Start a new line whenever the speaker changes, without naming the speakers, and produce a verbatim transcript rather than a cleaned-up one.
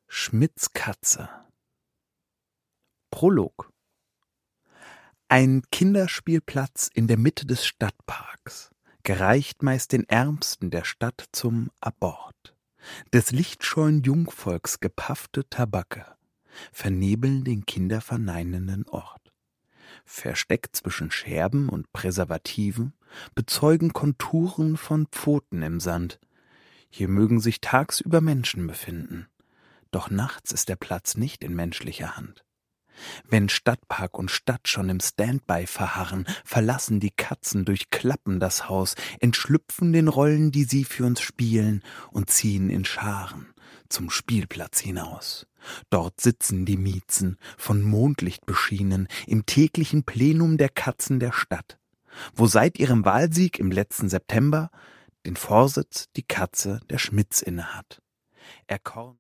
Schmidts Katze. Prolog. Ein Kinderspielplatz in der Mitte des Stadtparks gereicht meist den Ärmsten der Stadt zum Abort. Des lichtscheuen Jungvolks gepaffte Tabake vernebeln den kinderverneinenden Ort. Versteckt zwischen Scherben und Präservativen bezeugen Konturen von Pfoten im Sand. Hier mögen sich tagsüber Menschen befinden, doch nachts ist der Platz nicht in menschlicher Hand. Wenn Stadtpark und Stadt schon im Standby verharren, verlassen die Katzen durch Klappen das Haus, entschlüpfen den Rollen, die sie für uns spielen, und ziehen in Scharen zum Spielplatz hinaus. Dort sitzen die Miezen, von Mondlicht beschienen, im täglichen Plenum der Katzen der Stadt, wo seit ihrem Wahlsieg im letzten September den Vorsitz die Katze der Schmidts innehat. Er korn